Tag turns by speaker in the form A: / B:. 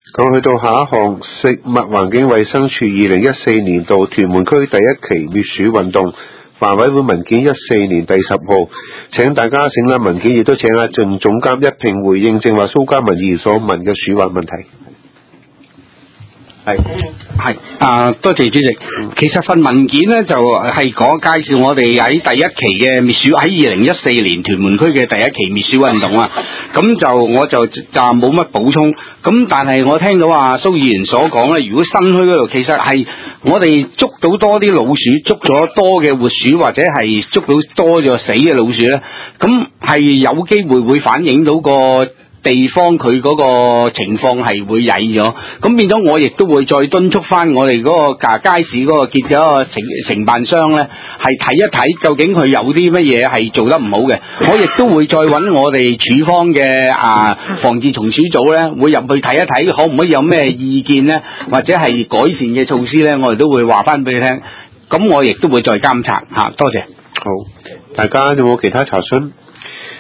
A: 咁去到下一項，食物環境衛生署2014年度屯門區第一期滅鼠運動範委會文件14年第10號，請大家整理文件，亦都請阿鄭總監一併回應正話蘇嘉文議員所問嘅鼠患問題。
B: 係多謝主席。其實份文件咧就係介紹我哋喺第一期嘅滅鼠，喺2014年屯門區嘅第一期滅鼠運動啊。咁我就冇乜補充。咁但係我聽到蘇議員所講咧，如果新區嗰度其實係我哋捉到多啲老鼠，捉咗多嘅活鼠，或者係捉到多咗死嘅老鼠咧，咁係有機會會反映到個地方佢嗰個情況係會曳咗，咁變咗我亦都會再敦促翻我哋嗰個街市嗰個結咗承辦商咧，係睇一睇究竟佢有啲乜嘢係做得唔好嘅，我亦都會再揾我哋處方嘅防治蟲鼠組咧，會入去睇一睇，可唔可以有咩意見咧，或者係改善嘅措施咧，我哋都會話翻俾你聽，咁我亦都會再監察嚇，多謝。
A: 好，大家有冇其他查詢？